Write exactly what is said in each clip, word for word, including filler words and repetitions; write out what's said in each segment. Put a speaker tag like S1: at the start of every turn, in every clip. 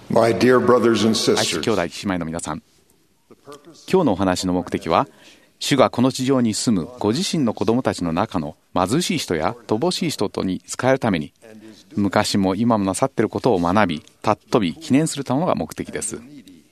S1: My dear brothers and
S2: 愛する
S1: sisters,
S2: 兄弟姉妹の皆さん、今日のお話の目的は、主がこの地上に住むご自身の子供たちの中の貧しい人や乏しい人とに仕えるために、昔も今もなさっていることを学び、尊び記念するためのが目的です。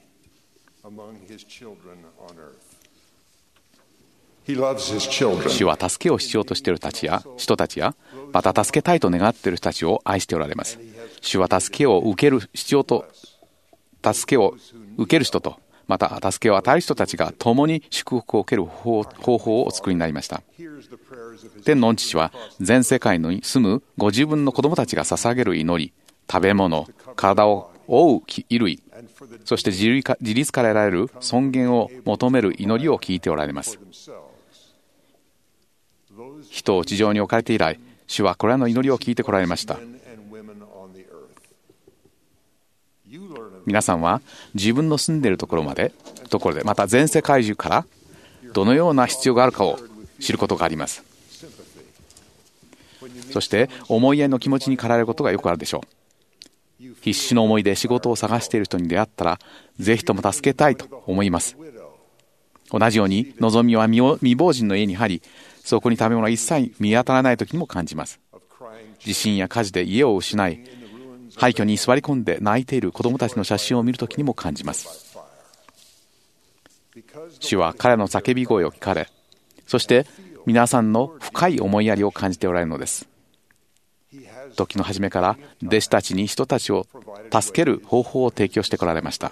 S2: 主は助けを必要としている人たちや人たちや、また助けたいと願っている人たちを愛しておられます。主は助けを受ける必要と助けを受ける人と、また助けを与える人たちが共に祝福を受ける方法をお作りになりました。天の御父は全世界に住むご自分の子供たちが捧げる祈り、食べ物、体を覆う衣類、そして自立から得られる尊厳を求める祈りを聞いておられます。人を地上に置かれて以来、主はこれらの祈りを聞いてこられました。皆さんは自分の住んでいるところまでところで、また全世界中からどのような必要があるかを知ることがあります。そして思いやりの気持ちに駆られることがよくあるでしょう。必死の思いで仕事を探している人に出会ったら、ぜひとも助けたいと思います。同じように望みは未亡人の家に入り、そこに食べ物は一切見当たらない時にも感じます。地震や火事で家を失い、廃墟に座り込んで泣いている子供たちの写真を見るときにも感じます。主は彼の叫び声を聞かれ、そして皆さんの深い思いやりを感じておられるのです。時の初めから弟子たちに人たちを助ける方法を提供してこられました。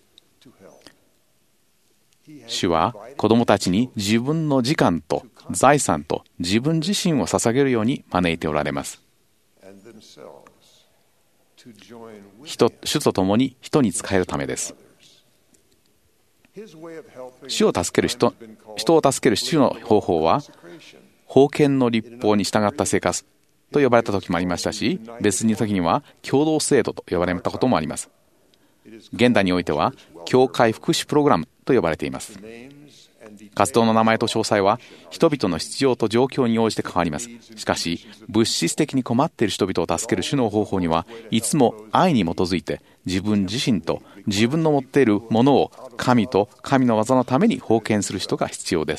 S2: 主は子供たちに自分の時間と財産と自分自身を捧げるように招いておられます。人主と共に人に仕えるためです。主を助ける人、人を助ける主の方法は、封建の律法に従った生活と呼ばれた時もありましたし、別に時には共同制度と呼ばれたこともあります。現代においては教会福祉プログラムと呼ばれています。活動の名前と詳細は人々の必要と状況に応じて変わります。しかし物質的に困っている人々を助ける主の方法には、いつも愛に基づいて自分自身と自分の持っているものを神と神の技のために奉献する人が必要です。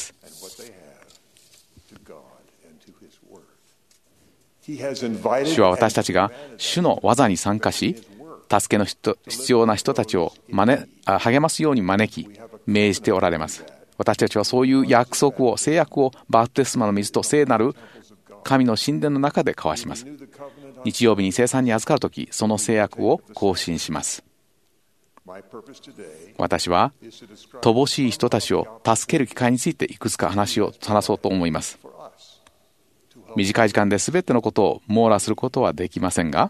S2: 主は私たちが主の技に参加し、助けの人必要な人たちを招励ますように招き命じておられます。私たちはそういう約束を、制約をバプテスマの水と聖なる神の神殿の中で交わします。日曜日に聖餐に預かるとき、その制約を更新します。私は乏しい人たちを助ける機会についていくつか話を話そうと思います。短い時間で全てのことを網羅することはできませんが、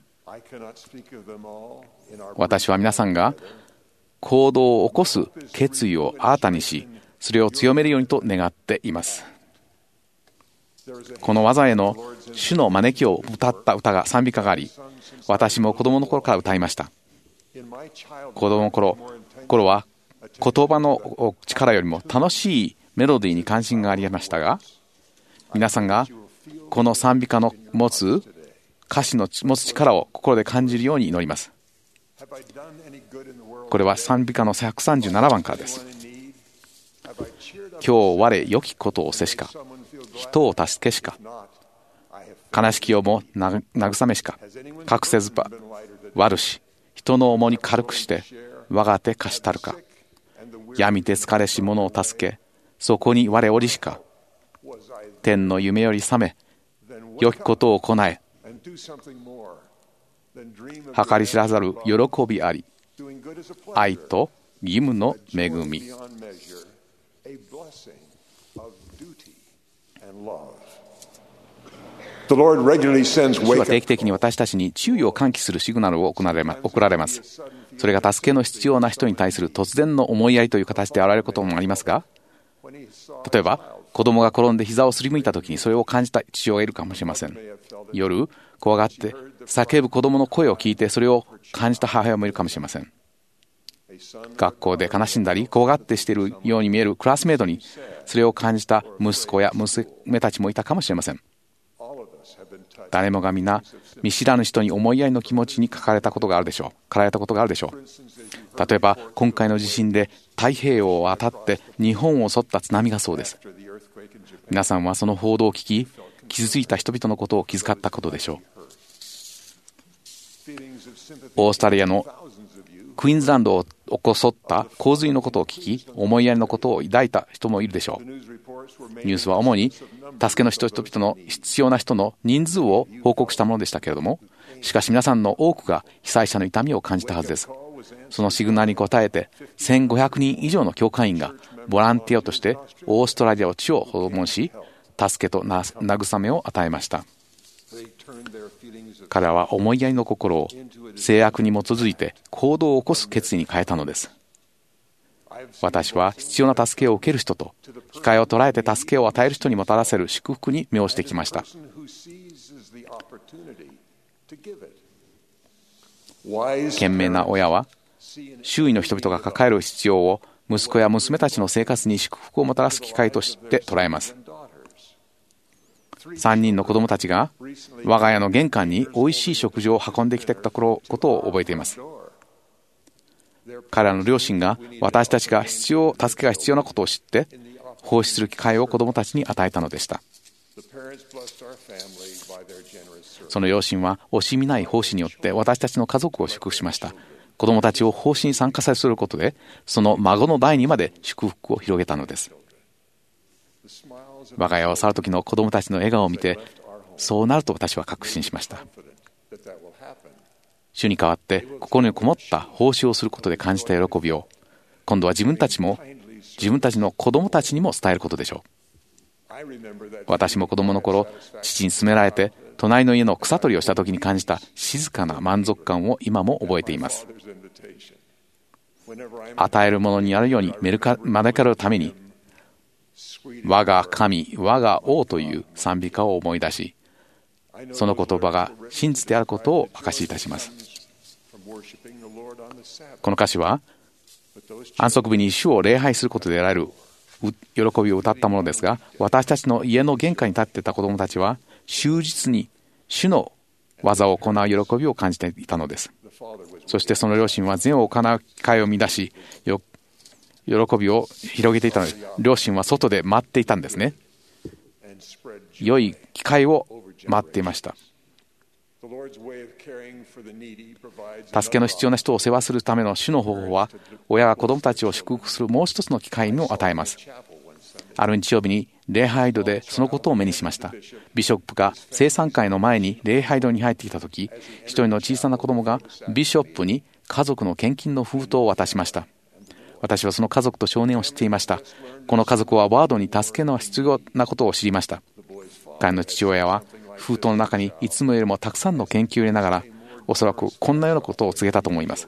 S2: 私は皆さんが行動を起こす決意を新たにし、それを強めるようにと願っています。この技への主の招きを歌った歌が賛美歌があり、私も子供の頃から歌いました。子供の頃頃は言葉の力よりも楽しいメロディーに関心がありましたが、皆さんがこの賛美歌の持つ歌詞の持つ力を心で感じるように祈ります。これは賛美歌のひゃくさんじゅうななばんからです。今日我良きことをせしか、人を助けしか、悲しきをも慰めしか、隠せずば悪し、人の重荷軽くして我が手貸したるか、闇で疲れし者を助け、そこに我おりしか、天の夢より覚め、良きことを行え、計り知らざる喜びあり、愛と義務の恵み。主は定期的に私たちに注意を喚起するシグナルを送られます。それが助けの必要な人に対する突然の思いやりという形で現れることもありますが、例えば子供が転んで膝をすりむいたときにそれを感じた父親がいるかもしれません。夜怖がって叫ぶ子供の声を聞いてそれを感じた母親もいるかもしれません。学校で悲しんだり怖がってしているように見えるクラスメートにそれを感じた息子や娘たちもいたかもしれません。 誰もが皆見知らぬ人に思いやりの気持ちに書かれたことがあるでしょう駆られたことがあるでしょう。例えば今回の地震で太平洋を渡って日本を襲った津波がそうです。皆さんはその報道を聞き、傷ついた人々のことを気遣ったことでしょう。オーストラリアのクイーンズランドを起こった洪水のことを聞き、思いやりのことを抱いた人もいるでしょう。ニュースは主に助けの人々の必要な人の人数を報告したものでしたけれども、しかし皆さんの多くが被災者の痛みを感じたはずです。そのシグナルに応えてせんごひゃくにん以上の教会員がボランティアとしてオーストラリア地を訪問し、助けと慰めを与えました。彼らは思いやりの心を制約に基づいて行動を起こす決意に変えたのです。私は必要な助けを受ける人と機会を捉えて助けを与える人にもたらせる祝福に目をしてきました。賢明な親は周囲の人々が抱える必要を息子や娘たちの生活に祝福をもたらす機会として捉えます。さんにんの子供たちが我が家の玄関においしい食事を運んできてきたことを覚えています。彼らの両親が私たちが必要助けが必要なことを知って奉仕する機会を子供たちに与えたのでした。その両親は惜しみない奉仕によって私たちの家族を祝福しました。子供たちを奉仕に参加させることでその孫の代にまで祝福を広げたのです。我が家を去る時の子供たちの笑顔を見て、そうなると私は確信しました。主に代わって心にこもった奉仕をすることで感じた喜びを今度は自分たちも自分たちの子供たちにも伝えることでしょう。私も子供の頃、父に勧められて隣の家の草取りをした時に感じた静かな満足感を今も覚えています。与えるものになるように招かれるために我が神、我が王という賛美歌を思い出し、その言葉が真実であることを証しいたします。この歌詞は安息日に主を礼拝することで得られる喜びを歌ったものですが、私たちの家の玄関に立っていた子どもたちは終日に主の技を行う喜びを感じていたのです。そしてその両親は善を行う機会を乱し喜びを広げていたのです。両親は外で待っていたんですね。良い機会を待っていました。助けの必要な人を世話するための主の方法は、親が子供たちを祝福するもう一つの機会を与えます。ある日曜日に礼拝堂でそのことを目にしました。ビショップが聖餐会の前に礼拝堂に入ってきたとき、一人の小さな子供がビショップに家族の献金の封筒を渡しました。私はその家族と少年を知っていました。この家族はワードに助けの必要なことを知りました。彼の父親は封筒の中にいつもよりもたくさんの研究を入れながら、おそらくこんなようなことを告げたと思います。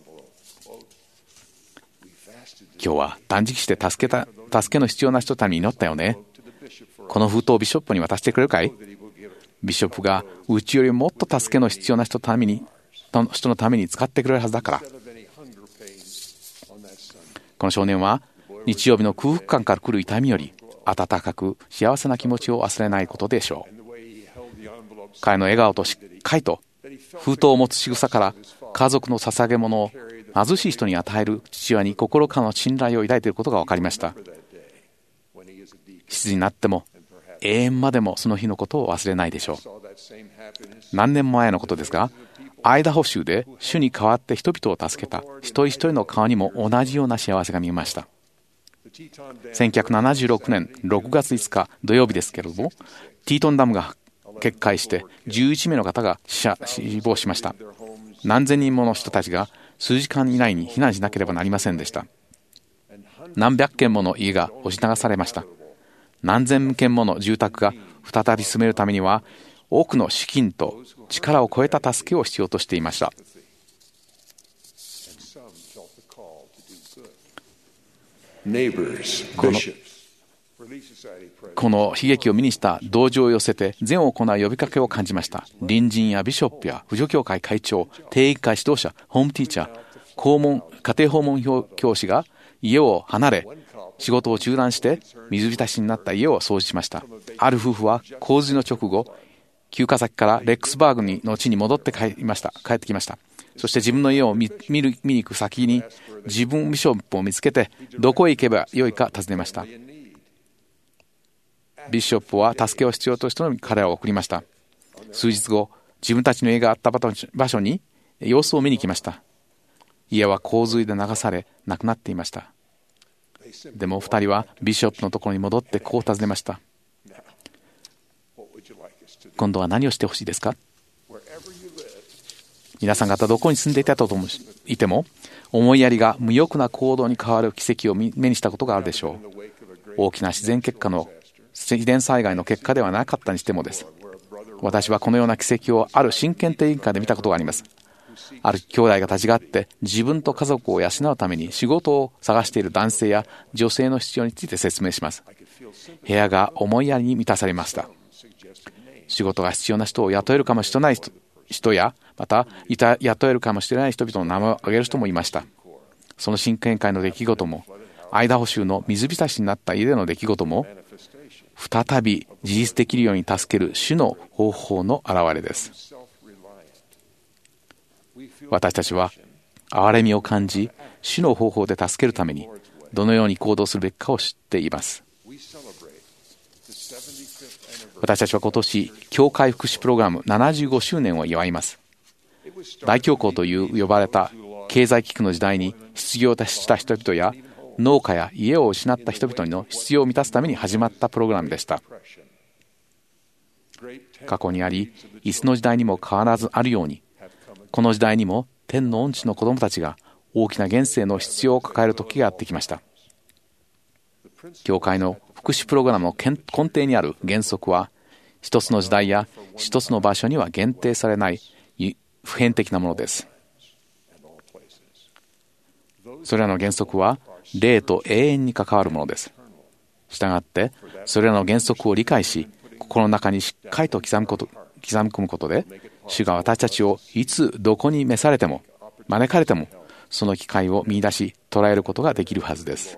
S2: 今日は断食して助けた助けの必要な人たちに祈ったよね。この封筒をビショップに渡してくれるかい？ビショップがうちよりもっと助けの必要な人のために人のために使ってくれるはずだから。この少年は日曜日の空腹感から来る痛みより温かく幸せな気持ちを忘れないことでしょう。彼の笑顔としっかりと封筒を持つ仕草から家族の捧げ物を貧しい人に与える父親に心からの信頼を抱いていることが分かりました。七時になっても永遠までもその日のことを忘れないでしょう。何年前のことですが、アイダホ州で主に代わって人々を助けた一人一人の顔にも同じような幸せが見えました。せんきゅうひゃくななじゅうろくねんろくがついつか土曜日ですけれども、ティートンダムが決壊してじゅういちめいの方が死亡しました。何千人もの人たちが数時間以内に避難しなければなりませんでした。何百軒もの家が押し流されました。何千軒もの住宅が再び進めるためには多くの資金と力を超えた助けを必要としていました。このこの悲劇を見にした同情を寄せて善を行う呼びかけを感じました。隣人やビショップや扶助協会会長、定育会指導者、ホームティーチャー、校門家庭訪問教師が家を離れ仕事を中断して水浸しになった家を掃除しました。ある夫婦は洪水の直後休暇先からレックスバーグにの地に戻って帰りました帰ってきました。そして自分の家を 見, 見, る見に行く先に自分ビショップを見つけて、どこへ行けばよいか尋ねました。ビショップは助けを必要としての彼らを送りました。数日後、自分たちの家があった場所に様子を見に来ました。家は洪水で流され亡くなっていました。でも二人はビショップのところに戻ってこう尋ねました。今度は何をしてほしいですか？皆さん方どこに住んでいたといても、思いやりが無欲な行動に変わる奇跡を目にしたことがあるでしょう。大きな自然結果の自然災害の結果ではなかったにしてもです。私はこのような奇跡をある新検定委員会で見たことがあります。ある兄弟が立ち上がって自分と家族を養うために仕事を探している男性や女性の必要について説明します。部屋が思いやりに満たされました。仕事が必要な人を雇えるかもしれない人人やまた雇えるかもしれない人々の名前を挙げる人もいました。その新見会の出来事も、アイダホ州の水浸しになった家での出来事も、再び自立できるように助ける主の方法の表れです。私たちは憐れみを感じ、主の方法で助けるためにどのように行動するべきかを知っています。私たちは今年、教会福祉プログラムななじゅうごしゅうねんを祝います。大恐慌という呼ばれた経済危機の時代に失業した人々や農家や家を失った人々の必要を満たすために始まったプログラムでした。過去にあり、いつの時代にも変わらずあるように、この時代にも天の恩地の子供たちが大きな現世の必要を抱える時がやってきました。教会の福祉プログラムの根底にある原則は、一つの時代や一つの場所には限定されない普遍的なものです。それらの原則は霊と永遠に関わるものです。したがって、それらの原則を理解し、心の中にしっかりと刻むこと、刻み込むことで、主が私たちをいつどこに召されても、招かれても、その機会を見出し、捉えることができるはずです。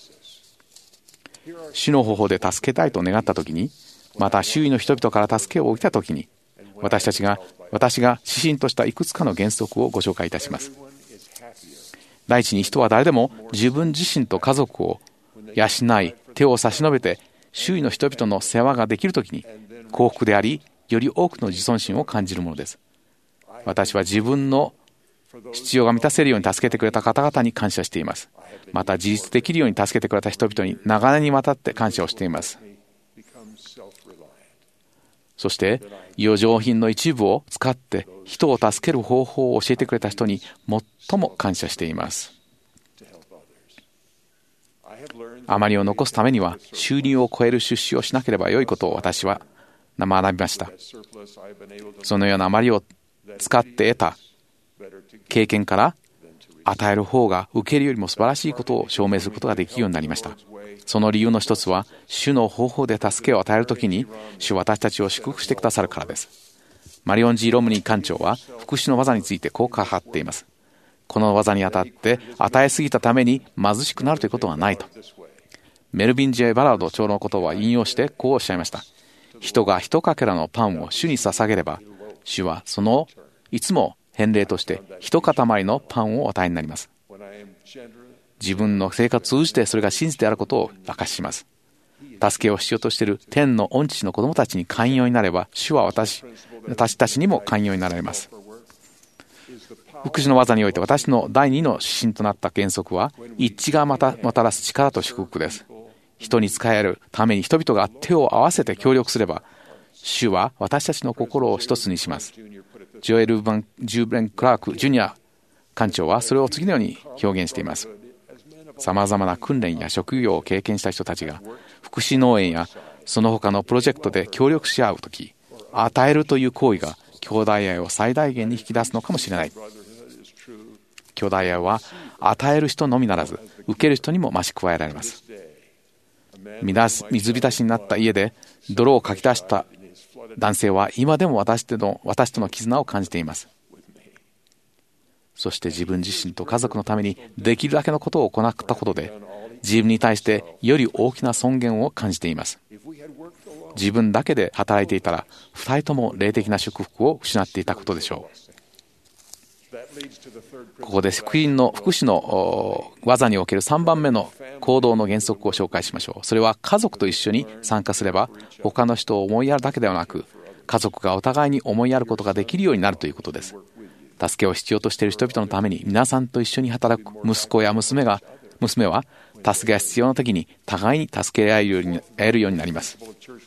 S2: 主の方法で助けたいと願ったときに、また周囲の人々から助けを受けたときに、私たちが、私が指針としたいくつかの原則をご紹介いたします。第一に、人は誰でも自分自身と家族を養い、手を差し伸べて周囲の人々の世話ができるときに幸福であり、より多くの自尊心を感じるものです。私は自分の必要が満たせるように助けてくれた方々に感謝しています。また自立できるように助けてくれた人々に長年にわたって感謝をしています。そして余剰品の一部を使って人を助ける方法を教えてくれた人に最も感謝しています。余りを残すためには収入を超える出資をしなければよいことを私は学びました。そのような余りを使って得た経験から与える方が受けるよりも素晴らしいことを証明することができるようになりました。その理由の一つは、主の方法で助けを与えるときに主は私たちを祝福してくださるからです。マリオン・ジー・ロムニー館長は福祉の技についてこう語っています。この技にあたって与えすぎたために貧しくなるということはないと。メルビン・ジェイ・バラード長の言葉を引用してこうおっしゃいました。人が一かけらのパンを主に捧げれば、主はそのいつも返礼として一塊のパンをお与えになります。自分の生活を通じてそれが真実であることを明かしします。助けを必要としている天の御父の子供たちに寛容になれば、主は私私たちにも寛容になられます。福祉の技において私の第二の指針となった原則は、一致がまたもたらす力と祝福です。人に仕えるために人々が手を合わせて協力すれば、主は私たちの心を一つにします。ジョエル・バン・ジューブレン・クラーク・ジュニア館長はそれを次のように表現しています。さまざまな訓練や職業を経験した人たちが福祉農園やその他のプロジェクトで協力し合うとき、与えるという行為が兄弟愛を最大限に引き出すのかもしれない。兄弟愛は与える人のみならず受ける人にも増し加えられます。水浸しになった家で泥をかき出した男性は今でも私との、私との絆を感じています。そして自分自身と家族のためにできるだけのことを行ったことで、自分に対してより大きな尊厳を感じています。 自分だけで働いていたら、ふたりとも霊的な祝福を失っていたことでしょう。ここで福音の福祉の技におけるさんばんめの行動の原則を紹介しましょう。それは家族と一緒に参加すれば、他の人を思いやるだけではなく、家族がお互いに思いやることができるようになるということです。助けを必要としている人々のために、皆さんと一緒に働く息子や娘が娘は助けが必要な時に互いに助け合えるように、得るようになります。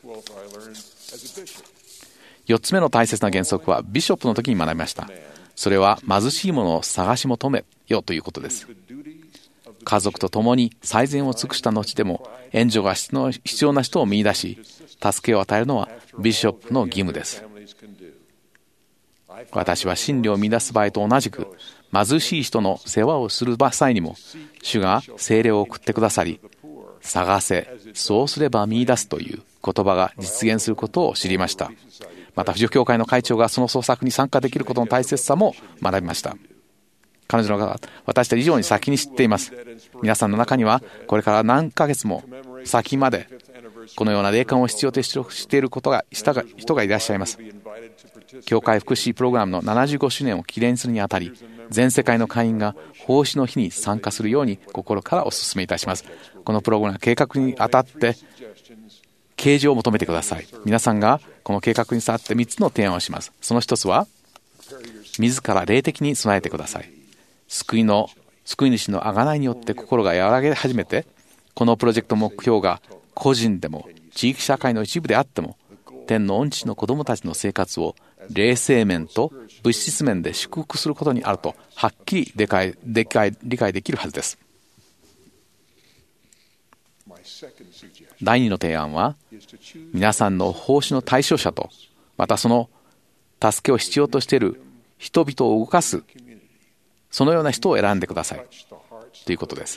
S2: よっつめの大切な原則はビショップの時に学びました。それは貧しいものを探し求めよということです。家族と共に最善を尽くした後でも援助が必要な人を見出し、助けを与えるのはビショップの義務です。私は真理を見出す場合と同じく、貧しい人の世話をする際にも、主が聖霊を送ってくださり、探せ、そうすれば見出すという言葉が実現することを知りました。また、富士教会の会長がその創作に参加できることの大切さも学びました。彼女の方は私たち以上に先に知っています。皆さんの中には、これから何ヶ月も先まで、このような霊感を必要としていることがした人がいらっしゃいます。教会福祉プログラムのななじゅうごしゅうねんを記念するにあたり、全世界の会員が奉仕の日に参加するように心からお勧めいたします。このプログラム計画にあたって啓示を求めてください。皆さんがこの計画に沿ってみっつの提案をします。その一つは、自ら霊的に備えてください。救いの救い主の贖いによって心が和らげ始めて、このプロジェクト目標が個人でも地域社会の一部であっても、天の恩地の子どもたちの生活を霊性面と物質面で祝福することにあるとはっきり理解、理解、理解できるはずです。第二の提案は、皆さんの奉仕の対象者と、またその助けを必要としている人々を動かす、そのような人を選んでくださいということです。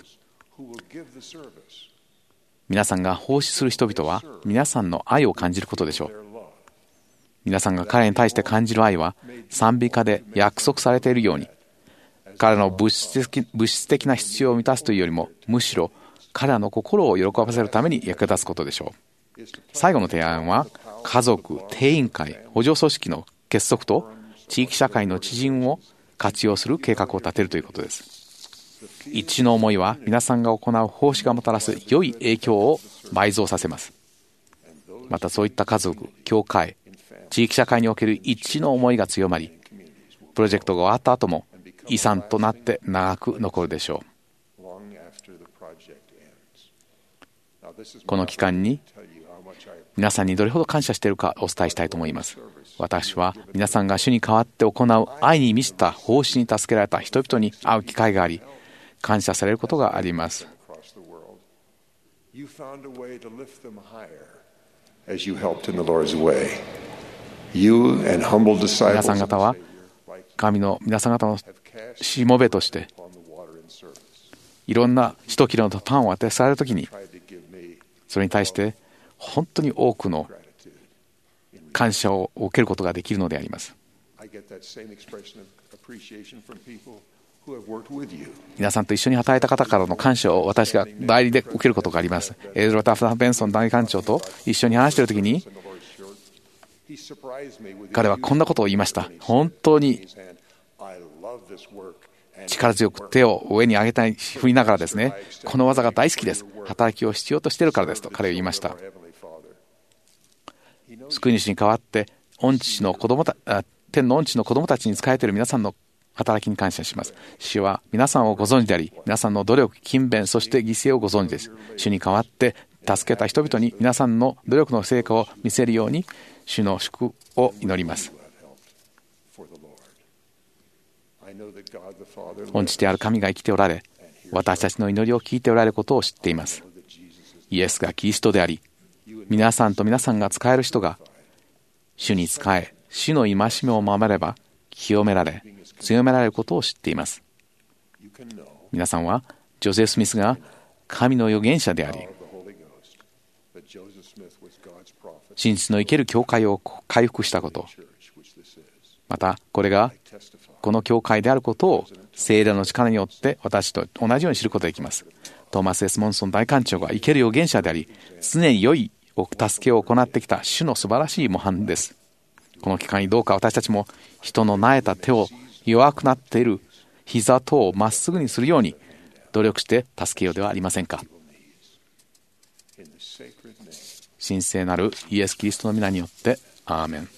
S2: 皆さんが奉仕する人々は皆さんの愛を感じることでしょう。皆さんが彼に対して感じる愛は賛美歌で約束されているように、彼の物質的、物質的な必要を満たすというよりも、むしろ彼らの心を喜ばせるために役立つことでしょう。最後の提案は、家族、定員会、補助組織の結束と地域社会の知人を活用する計画を立てるということです。一致の思いは皆さんが行う奉仕がもたらす良い影響を倍増させます。またそういった家族、教会、地域社会における一致の思いが強まり、プロジェクトが終わった後も遺産となって長く残るでしょう。この期間に皆さんにどれほど感謝しているかお伝えしたいと思います。私は皆さんが主に代わって行う愛に満ちた奉仕に助けられた人々に会う機会があり、感謝されることがあります。皆さん方は神の皆さん方のしもべとしていろんな一切れのパンを与えされるときに、それに対して本当に多くの感謝を受けることができるのであります。皆さんと一緒に働いた方からの感謝を私が代理で受けることがあります。エルドラ・タフタ・ベンソン大官長と一緒に話しているときに、彼はこんなことを言いました。本当に力強く手を上に上げたい振りながらですね、この技が大好きです。働きを必要としているからですと彼は言いました。救い主に代わって恩知の子供た天の恩知の子供たちに仕えている皆さんの働きに感謝します。主は皆さんをご存知であり、皆さんの努力、勤勉、そして犠牲をご存知です。主に代わって助けた人々に皆さんの努力の成果を見せるように、主の祝福を祈ります。恩知である神が生きておられ、私たちの祈りを聞いておられることを知っています。イエスがキリストであり、皆さんと皆さんが仕える人が主に仕え、主の戒めを守れば清められ、強められることを知っています。皆さんはジョゼフ・スミスが神の預言者であり、真実の生ける教会を回復したこと、またこれがこの教会であることを聖霊の力によって私と同じように知ることができます。トーマス・エス・モンソン大官長が生ける預言者であり、常に良い助けを行ってきた主の素晴らしい模範です。この期間にどうか私たちも人のなえた手を、弱くなっている膝等をまっすぐにするように努力して助けようではありませんか。神聖なるイエス・キリストの皆によってアーメン。